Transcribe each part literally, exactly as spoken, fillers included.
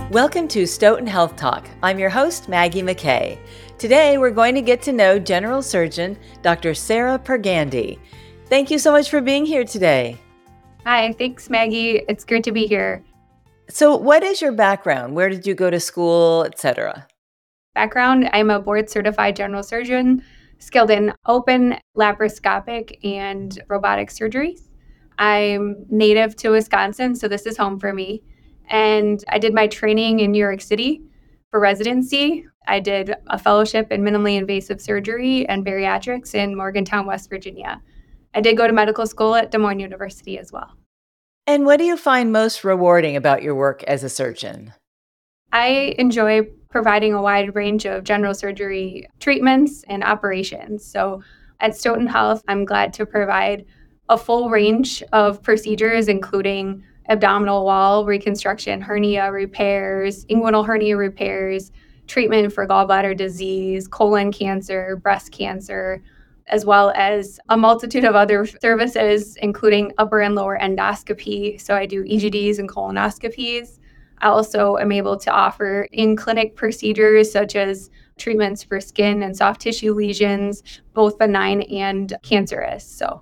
Welcome to Stoughton Health Talk. I'm your host, Maggie McKay. Today, we're going to get to know General Surgeon Doctor Sarah Pergandy. Thank you so much for being here today. Hi, thanks, Maggie. It's great to be here. So what is your background? Where did you go to school, et cetera? Background, I'm a board-certified general surgeon, skilled in open, laparoscopic, and robotic surgeries. I'm native to Wisconsin, so this is home for me. And I did my training in New York City for residency. I did a fellowship in minimally invasive surgery and bariatrics in Morgantown, West Virginia. I did go to medical school at Des Moines University as well. And what do you find most rewarding about your work as a surgeon? I enjoy providing a wide range of general surgery treatments and operations. So at Stoughton Health, I'm glad to provide a full range of procedures, including abdominal wall reconstruction, hernia repairs, inguinal hernia repairs, treatment for gallbladder disease, colon cancer, breast cancer, as well as a multitude of other services, including upper and lower endoscopy. So I do E G Ds and colonoscopies. I also am able to offer in-clinic procedures such as treatments for skin and soft tissue lesions, both benign and cancerous. So,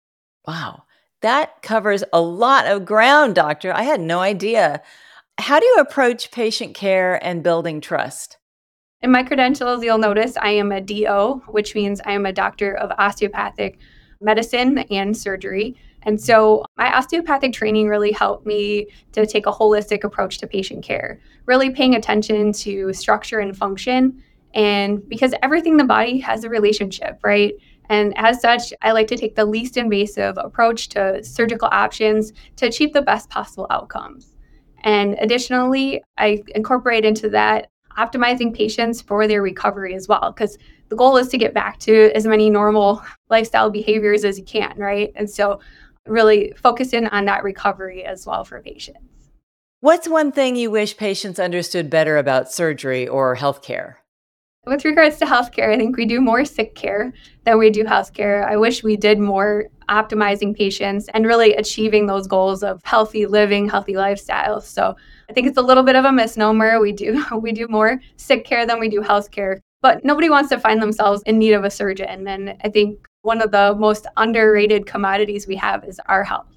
wow, that covers a lot of ground, doctor. I had no idea. How do you approach patient care and building trust? In my credentials, you'll notice I am a D O, which means I am a doctor of osteopathic medicine and surgery. And so my osteopathic training really helped me to take a holistic approach to patient care, really paying attention to structure and function. And because everything in the body has a relationship, right? And as such, I like to take the least invasive approach to surgical options to achieve the best possible outcomes. And additionally, I incorporate into that optimizing patients for their recovery as well, because the goal is to get back to as many normal lifestyle behaviors as you can, right? And so really focus in on that recovery as well for patients. What's one thing you wish patients understood better about surgery or healthcare? With regards to healthcare, I think we do more sick care than we do healthcare. I wish we did more optimizing patients and really achieving those goals of healthy living, healthy lifestyles. So I think it's a little bit of a misnomer. We do we do more sick care than we do healthcare, but nobody wants to find themselves in need of a surgeon. And I think one of the most underrated commodities we have is our health.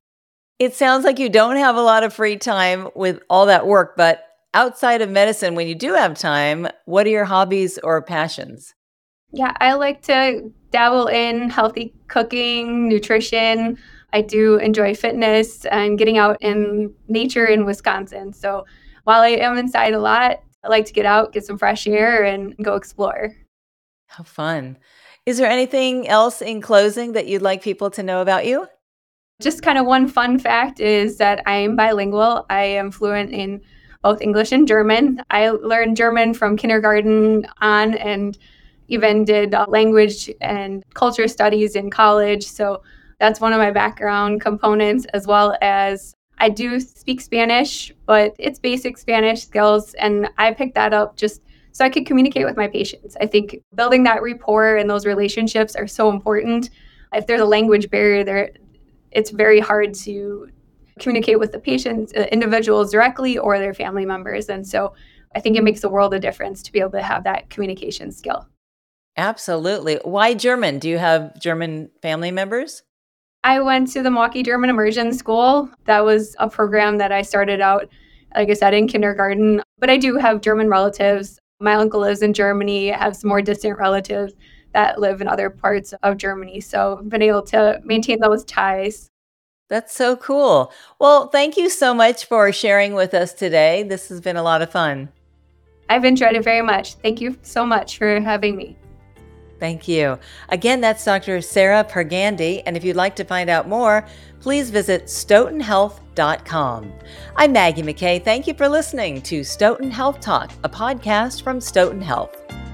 It sounds like you don't have a lot of free time with all that work, but outside of medicine, when you do have time, what are your hobbies or passions? Yeah, I like to dabble in healthy cooking, nutrition. I do enjoy fitness and getting out in nature in Wisconsin. So while I am inside a lot, I like to get out, get some fresh air, and go explore. How fun. Is there anything else in closing that you'd like people to know about you? Just kind of one fun fact is that I am bilingual. I am fluent in both English and German. I learned German from kindergarten on and even did uh, language and culture studies in college. So that's one of my background components, as well as I do speak Spanish, but it's basic Spanish skills. And I picked that up just so I could communicate with my patients. I think building that rapport and those relationships are so important. If there's a language barrier there, it's very hard to communicate with the patients, uh, individuals directly or their family members. And so I think it makes a world of difference to be able to have that communication skill. Absolutely. Why German? Do you have German family members? I went to the Milwaukee German Immersion School. That was a program that I started out, like I said, in kindergarten. But I do have German relatives. My uncle lives in Germany. I have some more distant relatives that live in other parts of Germany. So I've been able to maintain those ties. That's so cool. Well, thank you so much for sharing with us today. This has been a lot of fun. I've enjoyed it very much. Thank you so much for having me. Thank you. Again, that's Doctor Sarah Pergandy, and if you'd like to find out more, please visit stoughton health dot com. I'm Maggie McKay. Thank you for listening to Stoughton Health Talk, a podcast from Stoughton Health.